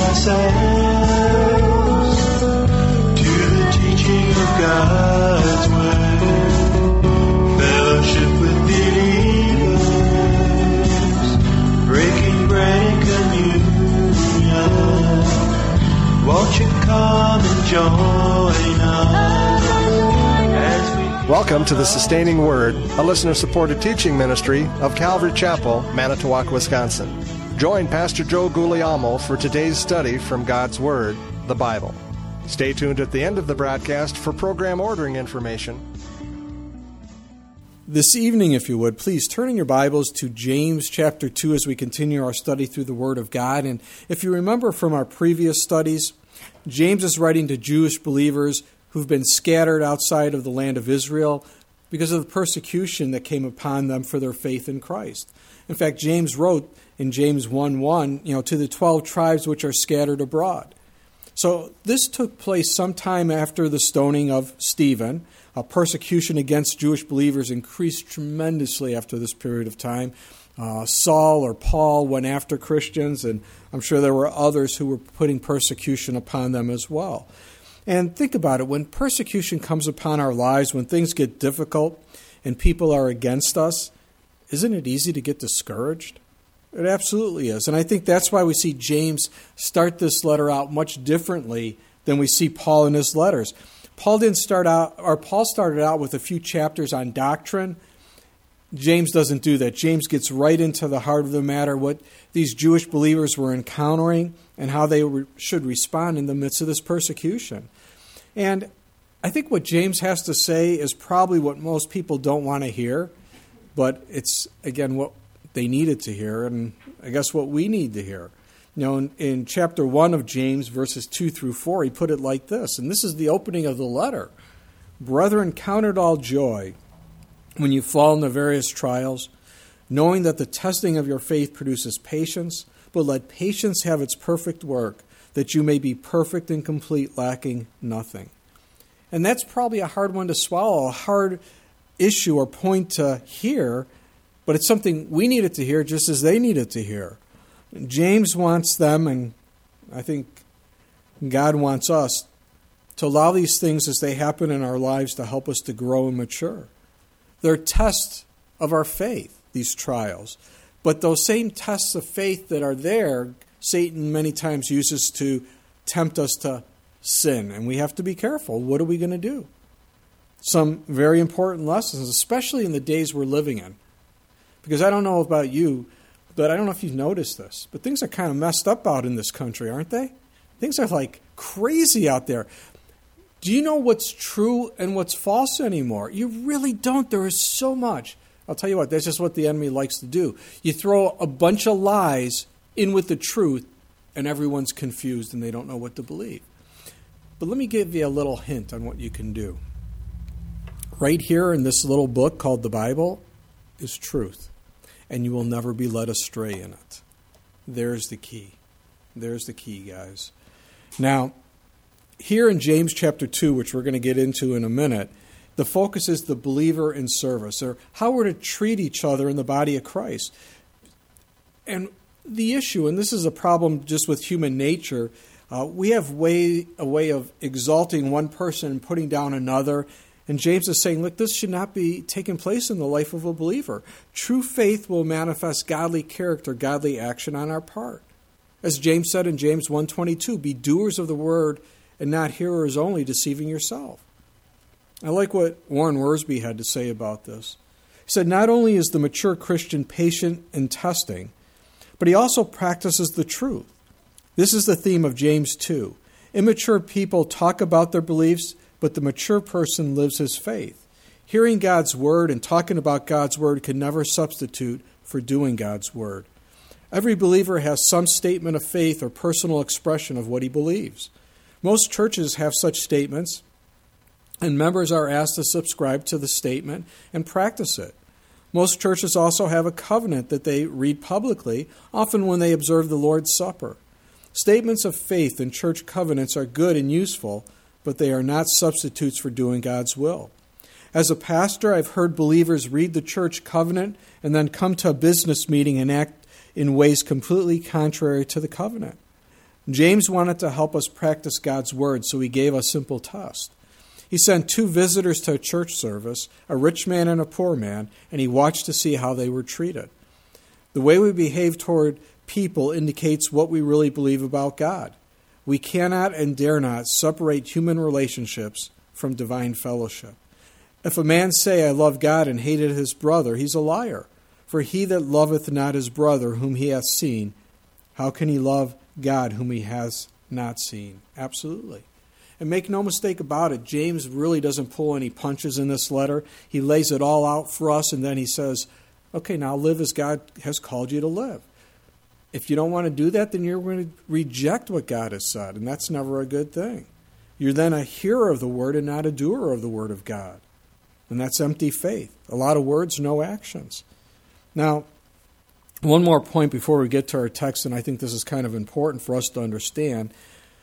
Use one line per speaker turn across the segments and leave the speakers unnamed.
ourselves to the teaching of God's Word. Fellowship with believers, breaking bread and communion. Won't you come and join us as we...
Welcome to the Sustaining Word, a listener-supported teaching ministry of Calvary Chapel, Manitowoc, Wisconsin. Join Pastor Joe Guglielmo for today's study from God's Word, the Bible. Stay tuned at the end of the broadcast for program ordering information.
This evening, if you would, please turn in your Bibles to James chapter 2 as we continue our study through the Word of God. And if you remember from our previous studies, James is writing to Jewish believers who've been scattered outside of the land of Israel because of the persecution that came upon them for their faith in Christ. In fact, James wrote in James 1:1, to the 12 tribes which are scattered abroad. So this took place sometime after the stoning of Stephen. Persecution against Jewish believers increased tremendously after this period of time. Saul or Paul went after Christians, and I'm sure there were others who were putting persecution upon them as well. And think about it, when persecution comes upon our lives, when things get difficult and people are against us, isn't it easy to get discouraged? It absolutely is. And I think that's why we see James start this letter out much differently than we see Paul in his letters. Paul started out with a few chapters on doctrine. James doesn't do that. James gets right into the heart of the matter, what these Jewish believers were encountering and how they should respond in the midst of this persecution. And I think what James has to say is probably what most people don't want to hear, but it's, again, what they needed to hear, and I guess what we need to hear. In chapter 1 of James, verses 2 through 4, he put it like this, and this is the opening of the letter. Brethren, count it all joy when you fall into various trials, knowing that the testing of your faith produces patience, but let patience have its perfect work, that you may be perfect and complete, lacking nothing. And that's probably a hard one to swallow, a hard issue or point to hear, but it's something we needed to hear just as they needed to hear. James wants them, and I think God wants us, to allow these things as they happen in our lives to help us to grow and mature. They're tests of our faith, these trials. But those same tests of faith that are there, Satan many times uses to tempt us to sin. And we have to be careful. What are we going to do? Some very important lessons, especially in the days we're living in. Because I don't know about you, but I don't know if you've noticed this, but things are kind of messed up out in this country, aren't they? Things are like crazy out there. Do you know what's true and what's false anymore? You really don't. There is so much. I'll tell you what, that's just what the enemy likes to do. You throw a bunch of lies in with the truth, and everyone's confused and they don't know what to believe. But let me give you a little hint on what you can do. Right here in this little book called the Bible is truth. And you will never be led astray in it. There's the key. There's the key, guys. Now, here in James chapter 2, which we're going to get into in a minute, the focus is the believer in service, or how we're to treat each other in the body of Christ. And the issue, and this is a problem just with human nature, we have a way of exalting one person and putting down another. And James is saying, look, this should not be taking place in the life of a believer. True faith will manifest godly character, godly action on our part. As James said in James 1:22, be doers of the word and not hearers only, deceiving yourself. I like what Warren Wiersbe had to say about this. He said, not only is the mature Christian patient in testing, but he also practices the truth. This is the theme of James 2. Immature people talk about their beliefs, but the mature person lives his faith. Hearing God's word and talking about God's word can never substitute for doing God's word. Every believer has some statement of faith or personal expression of what he believes. Most churches have such statements, and members are asked to subscribe to the statement and practice it. Most churches also have a covenant that they read publicly, often when they observe the Lord's Supper. Statements of faith and church covenants are good and useful, but they are not substitutes for doing God's will. As a pastor, I've heard believers read the church covenant and then come to a business meeting and act in ways completely contrary to the covenant. James wanted to help us practice God's word, so he gave a simple test. He sent 2 visitors to a church service, a rich man and a poor man, and he watched to see how they were treated. The way we behave toward people indicates what we really believe about God. We cannot and dare not separate human relationships from divine fellowship. If a man say, I love God, and hated his brother, he's a liar. For he that loveth not his brother whom he hath seen, how can he love God whom he has not seen? Absolutely. And make no mistake about it, James really doesn't pull any punches in this letter. He lays it all out for us, and then he says, okay, now live as God has called you to live. If you don't want to do that, then you're going to reject what God has said, and that's never a good thing. You're then a hearer of the word and not a doer of the word of God. And that's empty faith. A lot of words, no actions. Now, one more point before we get to our text, and I think this is kind of important for us to understand.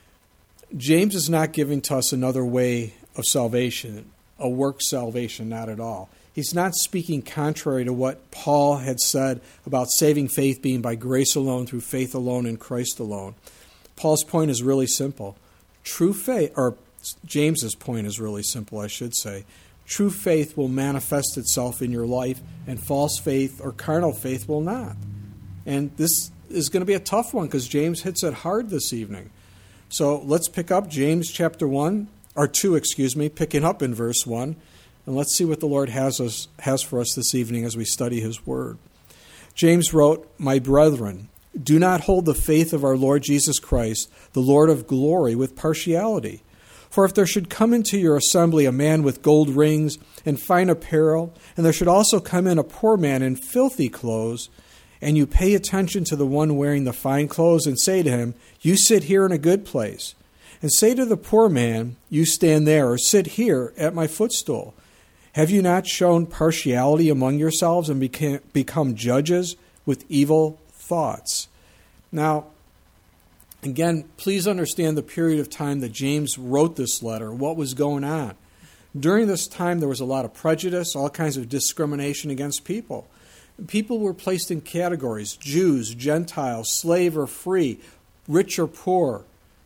James is not giving to us another way of salvation, a work salvation, not at all. He's not speaking contrary to what Paul had said about saving faith being by grace alone, through faith alone, in Christ alone. Paul's point is really simple. True faith, or James's point is really simple, I should say. True faith will manifest itself in your life, and false faith or carnal faith will not. And this is going to be a tough one because James hits it hard this evening. So let's pick up James chapter 2, picking up in verse 1. And let's see what the Lord has for us this evening as we study his word. James wrote, My brethren, do not hold the faith of our Lord Jesus Christ, the Lord of glory, with partiality. For if there should come into your assembly a man with gold rings and fine apparel, and there should also come in a poor man in filthy clothes, and you pay attention to the one wearing the fine clothes and say to him, You sit here in a good place, and say to the poor man, You stand there, or sit here at my footstool. Have you not shown partiality among yourselves and become judges with evil thoughts? Now, again, please understand the period of time that James wrote this letter, what was going on. During this time, there was a lot of prejudice, all kinds of discrimination against people. People were placed in categories: Jews, Gentiles, slave or free, rich or poor,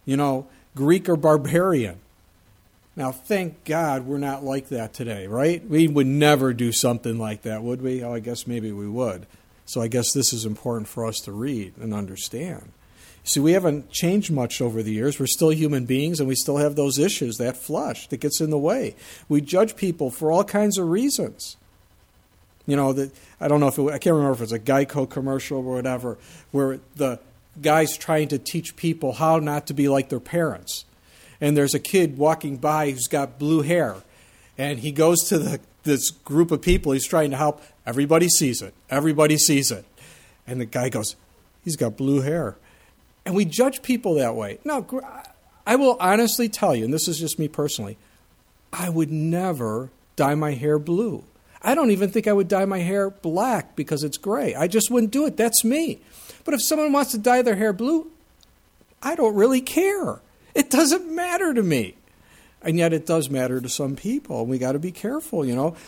Greek or barbarian. Now, thank God we're not like that today, right? We would never do something like that, would we? Oh, I guess maybe we would. So I guess this is important for us to read and understand. See, we haven't changed much over the years. We're still human beings, and we still have those issues, that flesh that gets in the way. We judge people for all kinds of reasons. I don't know I can't remember if it's a Geico commercial or whatever, where the guy's trying to teach people how not to be like their parents. And there's a kid walking by who's got blue hair. And he goes to this group of people he's trying to help. Everybody sees it. Everybody sees it. And the guy goes, he's got blue hair. And we judge people that way. Now, I will honestly tell you, and this is just me personally, I would never dye my hair blue. I don't even think I would dye my hair black because it's gray. I just wouldn't do it. That's me. But if someone wants to dye their hair blue, I don't really care. It doesn't matter to me. And yet it does matter to some people. And we got to be careful,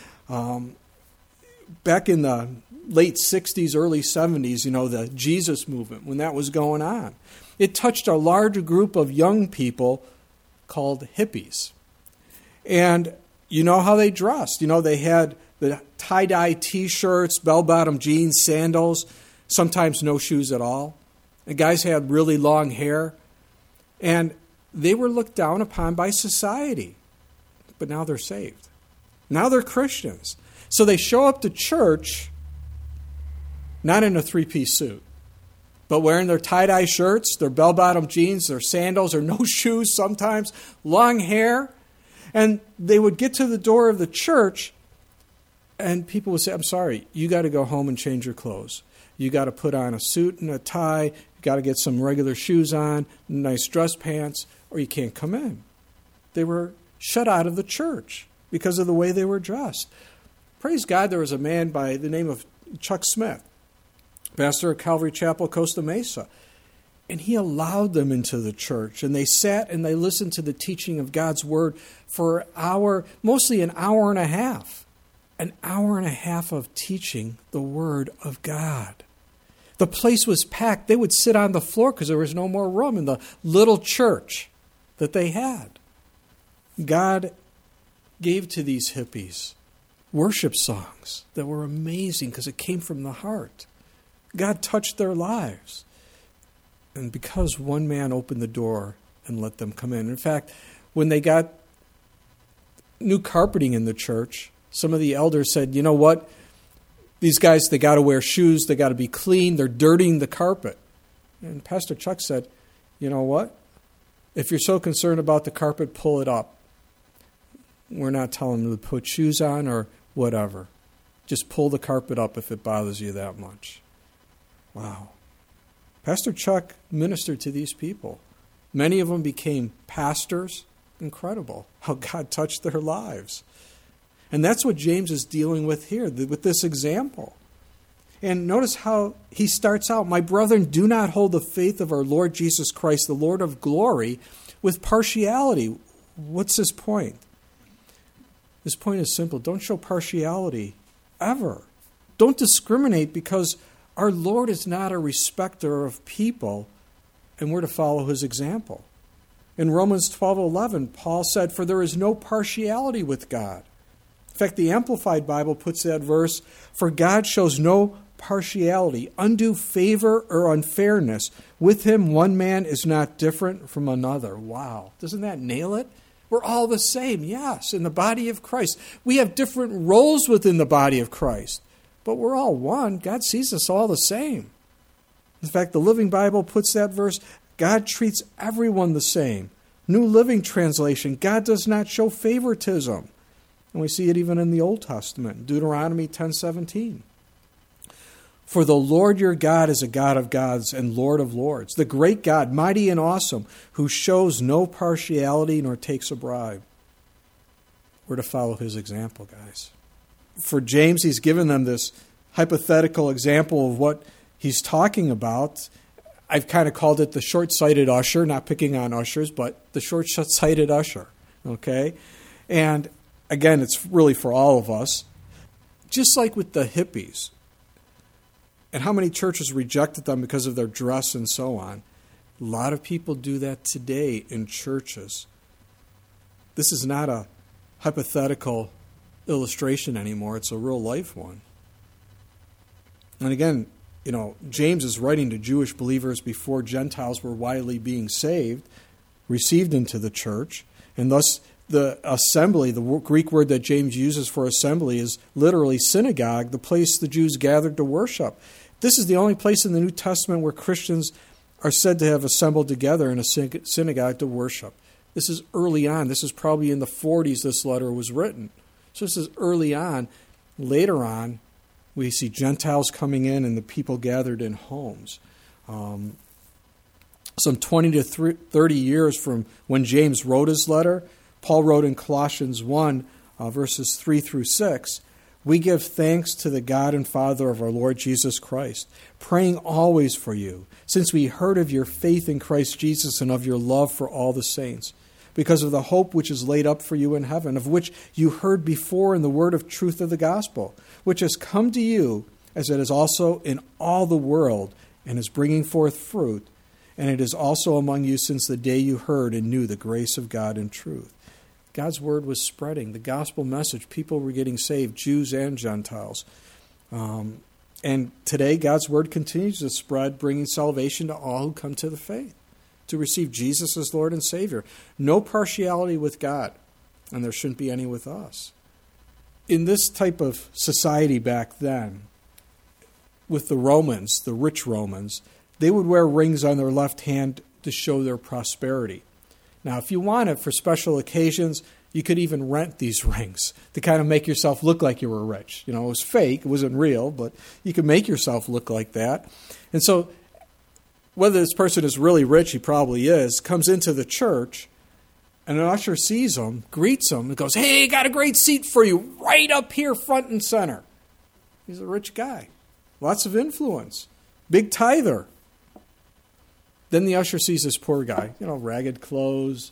Back in the late 60s, early 70s, the Jesus movement, when that was going on, it touched a large group of young people called hippies. And you know how they dressed. They had the tie-dye T-shirts, bell-bottom jeans, sandals, sometimes no shoes at all. The guys had really long hair. And they were looked down upon by society. But now they're saved. Now they're Christians. So they show up to church, not in a three-piece suit, but wearing their tie-dye shirts, their bell-bottom jeans, their sandals, or no shoes sometimes, long hair. And they would get to the door of the church, and people would say, I'm sorry, you got to go home and change your clothes. You got to put on a suit and a tie. You got to get some regular shoes on, nice dress pants, or you can't come in. They were shut out of the church because of the way they were dressed. Praise God, there was a man by the name of Chuck Smith, pastor at Calvary Chapel, Costa Mesa. And he allowed them into the church. And they sat and they listened to the teaching of God's word for an hour, mostly an hour and a half. An hour and a half of teaching the word of God. The place was packed. They would sit on the floor because there was no more room in the little church that they had. God gave to these hippies worship songs that were amazing because it came from the heart. God touched their lives. And because one man opened the door and let them come in. In fact, when they got new carpeting in the church, some of the elders said, you know what? These guys, they got to wear shoes. They got to be clean. They're dirtying the carpet. And Pastor Chuck said, you know what? If you're so concerned about the carpet, pull it up. We're not telling them to put shoes on or whatever. Just pull the carpet up if it bothers you that much. Wow. Pastor Chuck ministered to these people. Many of them became pastors. Incredible how God touched their lives. And that's what James is dealing with here, with this example. And notice how he starts out, my brethren, do not hold the faith of our Lord Jesus Christ, the Lord of glory, with partiality. What's his point? His point is simple. Don't show partiality ever. Don't discriminate because our Lord is not a respecter of people, and we're to follow his example. In Romans 12:11, Paul said, for there is no partiality with God. In fact, the Amplified Bible puts that verse, for God shows no partiality, undue favor or unfairness. With him, one man is not different from another. Wow. Doesn't that nail it? We're all the same, yes, in the body of Christ. We have different roles within the body of Christ, but we're all one. God sees us all the same. In fact, the Living Bible puts that verse, God treats everyone the same. New Living Translation, God does not show favoritism. And we see it even in the Old Testament, Deuteronomy 10:17. For the Lord your God is a God of gods and Lord of lords, the great God, mighty and awesome, who shows no partiality nor takes a bribe. We're to follow his example, guys. For James, he's given them this hypothetical example of what he's talking about. I've kind of called it the short-sighted usher, not picking on ushers, but the short-sighted usher, okay? And again, it's really for all of us. Just like with the hippies, and how many churches rejected them because of their dress and so on. A lot of people do that today in churches. This is not a hypothetical illustration anymore. It's a real life one. And again, James is writing to Jewish believers before Gentiles were widely being saved, received into the church, and thus the assembly, the Greek word that James uses for assembly is literally synagogue, the place the Jews gathered to worship. This is the only place in the New Testament where Christians are said to have assembled together in a synagogue to worship. This is early on. This is probably in the 40s this letter was written. So this is early on. Later on, we see Gentiles coming in and the people gathered in homes. Some 20 to 30 years from when James wrote his letter, Paul wrote in Colossians 1, verses 3 through 6, we give thanks to the God and Father of our Lord Jesus Christ, praying always for you, since we heard of your faith in Christ Jesus and of your love for all the saints, because of the hope which is laid up for you in heaven, of which you heard before in the word of truth of the gospel, which has come to you as it is also in all the world and is bringing forth fruit, and it is also among you since the day you heard and knew the grace of God in truth. God's word was spreading, the gospel message. People were getting saved, Jews and Gentiles. And today, God's word continues to spread, bringing salvation to all who come to the faith, to receive Jesus as Lord and Savior. No partiality with God, and there shouldn't be any with us. In this type of society back then, with the Romans, the rich Romans, they would wear rings on their left hand to show their prosperity. Now, if you wanted for special occasions, you could even rent these rings to kind of make yourself look like you were rich. It was fake, it wasn't real, but you could make yourself look like that. And so, whether this person is really rich, he probably is, comes into the church, and an usher sees him, greets him, and goes, hey, got a great seat for you, right up here, front and center. He's a rich guy. Lots of influence. Big tither. Then the usher sees this poor guy, ragged clothes.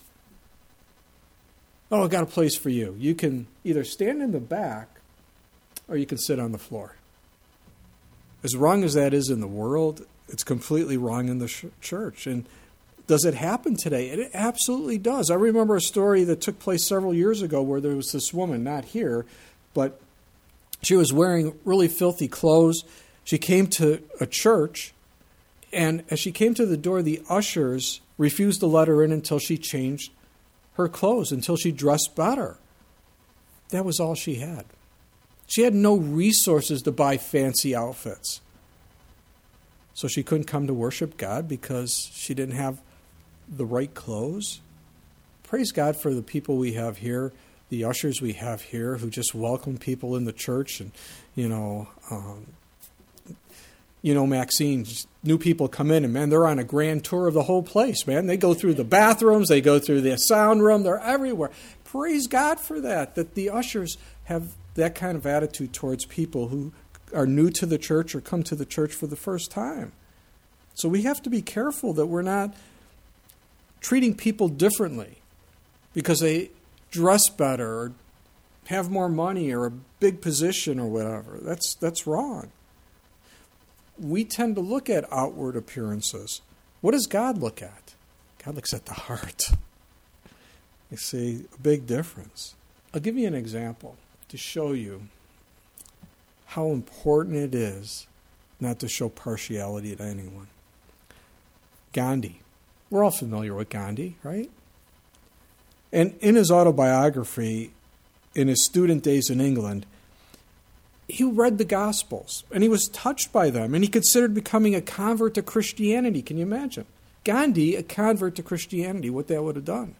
Oh, I got a place for you. You can either stand in the back or you can sit on the floor. As wrong as that is in the world, it's completely wrong in the church. And does it happen today? It absolutely does. I remember a story that took place several years ago where there was this woman, not here, but she was wearing really filthy clothes. She came to a church, and as she came to the door, the ushers refused to let her in until she changed her clothes, until she dressed better. That was all she had. She had no resources to buy fancy outfits. So she couldn't come to worship God because she didn't have the right clothes. Praise God for the people we have here, the ushers we have here who just welcome people in the church. And, Maxine, new people come in and, man, they're on a grand tour of the whole place, man. They go through the bathrooms, they go through the sound room, they're everywhere. Praise God for that the ushers have that kind of attitude towards people who are new to the church or come to the church for the first time. So we have to be careful that we're not treating people differently because they dress better or have more money or a big position or whatever. That's wrong. We tend to look at outward appearances. What does God look at? God looks at the heart. You see, a big difference. I'll give you an example to show you how important it is not to show partiality to anyone. Gandhi. We're all familiar with Gandhi, right? And in his autobiography, in his student days in England, he read the Gospels, and he was touched by them, and he considered becoming a convert to Christianity. Can you imagine? Gandhi, a convert to Christianity, what that would have done.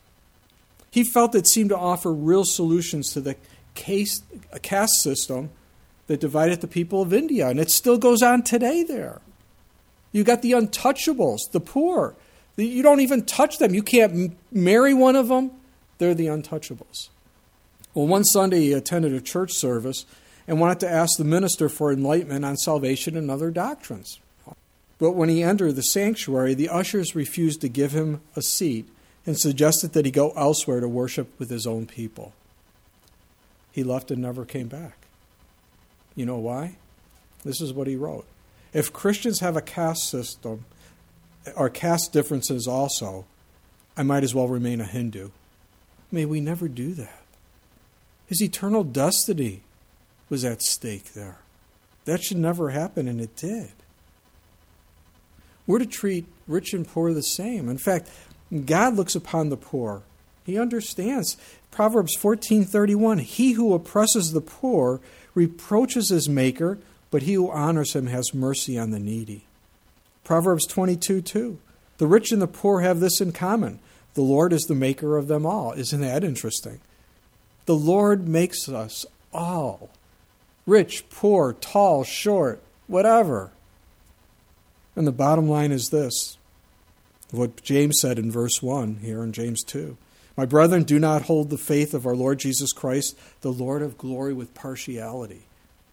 He felt it seemed to offer real solutions to the caste system that divided the people of India, and it still goes on today there. You got the untouchables, the poor. You don't even touch them. You can't marry one of them. They're the untouchables. Well, one Sunday he attended a church service and wanted to ask the minister for enlightenment on salvation and other doctrines. But when he entered the sanctuary, the ushers refused to give him a seat and suggested that he go elsewhere to worship with his own people. He left and never came back. You know why? This is what he wrote. If Christians have a caste system, or caste differences also, I might as well remain a Hindu. May we never do that. His eternal destiny was at stake there. That should never happen, and it did. We're to treat rich and poor the same. In fact, God looks upon the poor. He understands. Proverbs 14:31, he who oppresses the poor reproaches his maker, but he who honors him has mercy on the needy. Proverbs 22:2, the rich and the poor have this in common. The Lord is the maker of them all. Isn't that interesting? The Lord makes us all. Rich, poor, tall, short, whatever. And the bottom line is this, what James said in verse 1 here in James 2. My brethren, do not hold the faith of our Lord Jesus Christ, the Lord of glory, with partiality.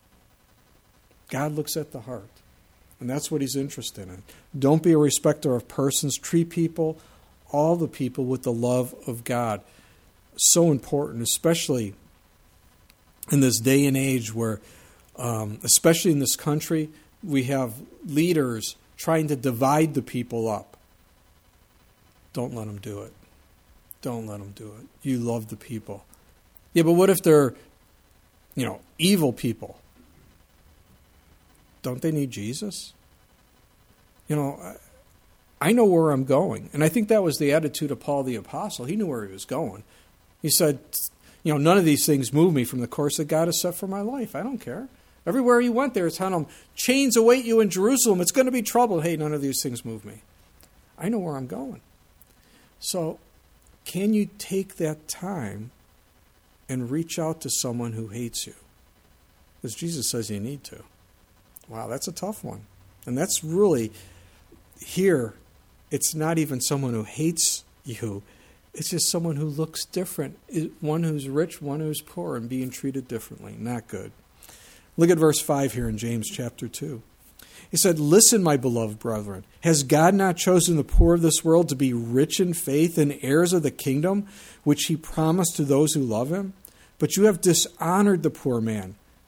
God looks at the heart, and that's what he's interested in. Don't be a respecter of persons. Treat people, all the people, with the love of God. So important, especially in this day and age where, especially in this country, we have leaders trying to divide the people up. Don't let them do it. Don't let them do it. You love the people. Yeah, but what if they're, evil people? Don't they need Jesus? I know where I'm going. And I think that was the attitude of Paul the Apostle. He knew where he was going. He said, none of these things move me from the course that God has set for my life. I don't care. Everywhere he went there, it's telling him, chains await you in Jerusalem. It's going to be trouble. Hey, none of these things move me. I know where I'm going. So, can you take that time and reach out to someone who hates you? Because Jesus says you need to. Wow, that's a tough one. And that's really, here, it's not even someone who hates you. It's just someone who looks different. One who's rich, one who's poor, and being treated differently. Not good. Look at verse 5 here in James chapter 2. He said, listen, my beloved brethren, has God not chosen the poor of this world to be rich in faith and heirs of the kingdom, which he promised to those who love him? But you have dishonored the poor man.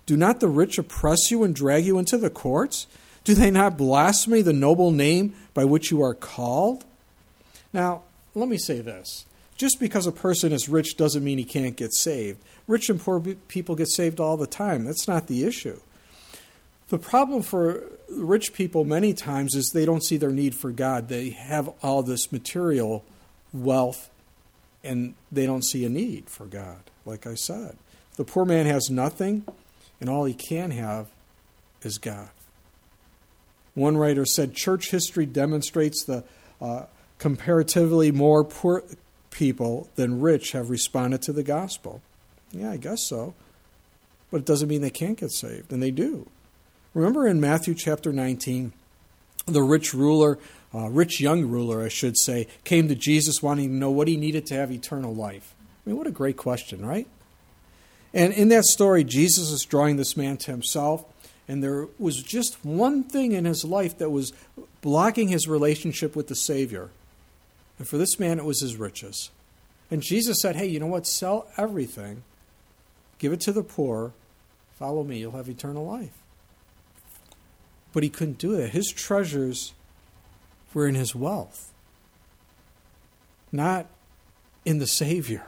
Do not the rich oppress you and drag you into the courts? Do they not blaspheme the noble name by which you are called? Now, let me say this. Just because a person is rich doesn't mean he can't get saved. Rich and poor people get saved all the time. That's not the issue. The problem for rich people many times is they don't see their need for God. They have all this material wealth, and they don't see a need for God, like I said. The poor man has nothing, and all he can have is God. One writer said, church history demonstrates the comparatively more poor people than rich have responded to the gospel. Yeah, I guess so. But it doesn't mean they can't get saved, and they do. Remember in Matthew chapter 19, the rich young ruler, I should say, came to Jesus wanting to know what he needed to have eternal life. I mean, what a great question, right? And in that story, Jesus is drawing this man to himself, and there was just one thing in his life that was blocking his relationship with the Savior. And for this man, it was his riches. And Jesus said, hey, you know what? Sell everything, give it to the poor, follow me, you'll have eternal life. But he couldn't do that. His treasures were in his wealth, not in the Savior.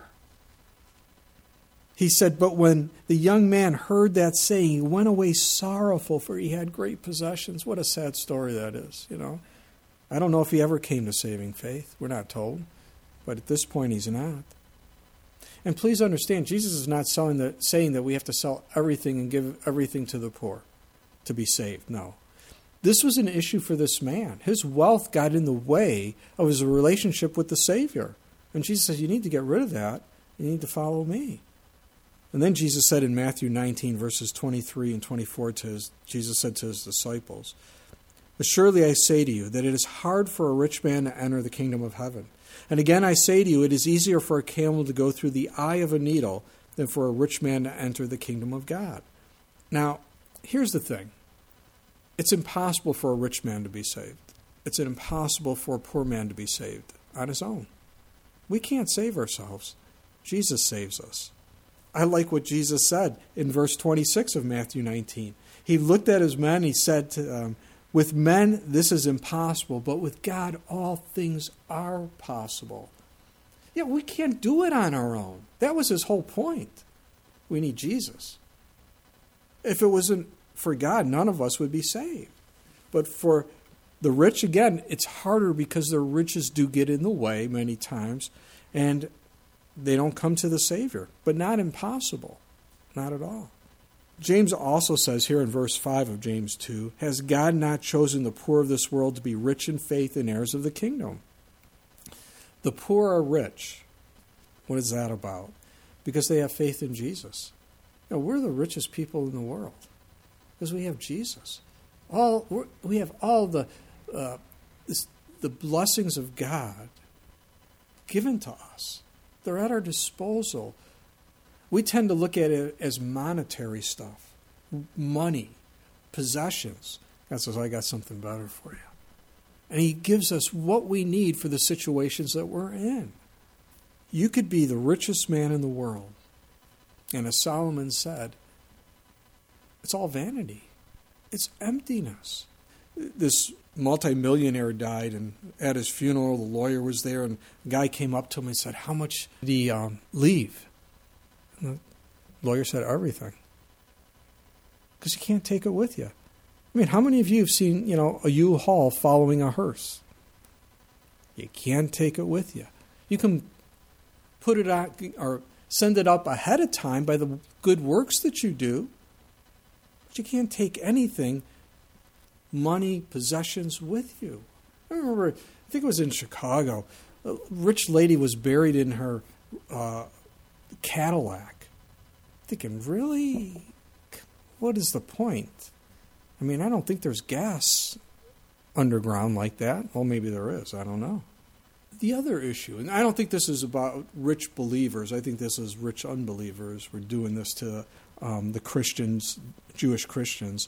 He said, but when the young man heard that saying, he went away sorrowful, for he had great possessions. What a sad story that is, you know. I don't know if he ever came to saving faith. We're not told. But at this point, he's not. And please understand, Jesus is not saying that we have to sell everything and give everything to the poor to be saved. No. This was an issue for this man. His wealth got in the way of his relationship with the Savior. And Jesus says, you need to get rid of that. You need to follow me. And then Jesus said in Matthew 19, verses 23 and 24, Jesus said to his disciples, assuredly I say to you that it is hard for a rich man to enter the kingdom of heaven. And again I say to you, it is easier for a camel to go through the eye of a needle than for a rich man to enter the kingdom of God. Now, here's the thing. It's impossible for a rich man to be saved. It's impossible for a poor man to be saved on his own. We can't save ourselves. Jesus saves us. I like what Jesus said in verse 26 of Matthew 19. He looked at his men, he said to them, with men this is impossible, but with God all things are possible. Yeah, we can't do it on our own. That was his whole point. We need Jesus. If it wasn't for God, none of us would be saved. But for the rich, again, it's harder because their riches do get in the way many times, and they don't come to the Savior. But not impossible. Not at all. James also says here in verse 5 of James 2, has God not chosen the poor of this world to be rich in faith and heirs of the kingdom? The poor are rich. What is that about? Because they have faith in Jesus. You know, we're the richest people in the world because we have Jesus. We have all the blessings of God given to us. They're at our disposal. We tend to look at it as monetary stuff, money, possessions. God says, I got something better for you. And he gives us what we need for the situations that we're in. You could be the richest man in the world. And as Solomon said, it's all vanity. It's emptiness. This multimillionaire died, and at his funeral, the lawyer was there, and a guy came up to him and said, how much did he leave? And the lawyer said, everything. Because you can't take it with you. I mean, how many of you have seen, a U-Haul following a hearse? You can't take it with you. You can put it out or send it up ahead of time by the good works that you do, but you can't take anything, money, possessions with you. I remember, I think it was in Chicago, a rich lady was buried in her Cadillac. Thinking, really? What is the point? I mean, I don't think there's gas underground like that. Well, maybe there is. I don't know. The other issue, and I don't think this is about rich believers. I think this is rich unbelievers. We're doing this to the Christians, Jewish Christians,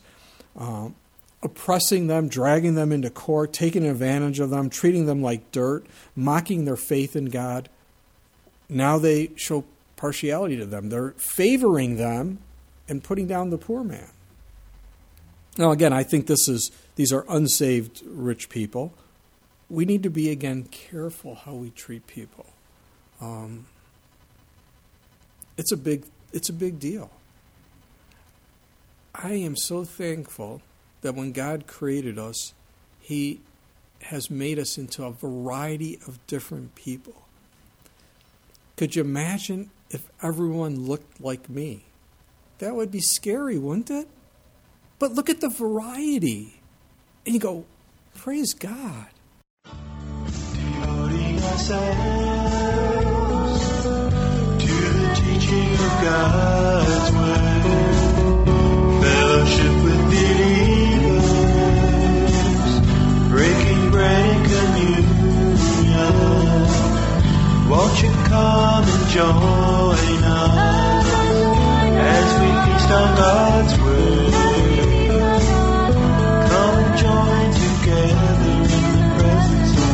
oppressing them, dragging them into court, taking advantage of them, treating them like dirt, mocking their faith in God. Now they show partiality to them. They're favoring them and putting down the poor man. Now, again, I think these are unsaved rich people. We need to be, again, careful how we treat people. It's a big deal. I am so thankful that when God created us, He has made us into a variety of different people. Could you imagine if everyone looked like me? That would be scary, wouldn't it? But look at the variety. And you go, praise God.
Devoting ourselves to the teaching of God's word, fellowship with believers, breaking bread and communion. Won't you come and join us as we feast on God's word? Come and join together in the presence of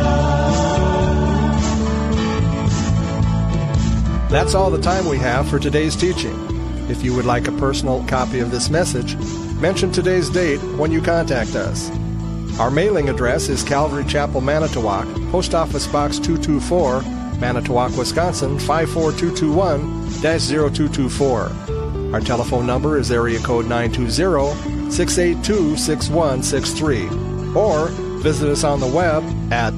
God.
That's all the time we have for today's teaching. If you would like a personal copy of this message, mention today's date when you contact us. Our mailing address is Calvary Chapel, Manitowoc, Post Office Box 224, Manitowoc, Wisconsin 54221-0224. Our telephone number is area code 920-682-6163. Or visit us on the web at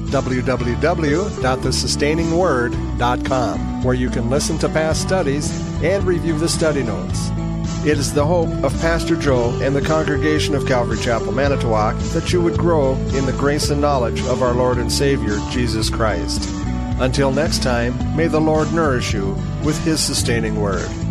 www.thesustainingword.com, where you can listen to past studies and review the study notes. It is the hope of Pastor Joe and the congregation of Calvary Chapel, Manitowoc, that you would grow in the grace and knowledge of our Lord and Savior, Jesus Christ. Until next time, may the Lord nourish you with His sustaining word.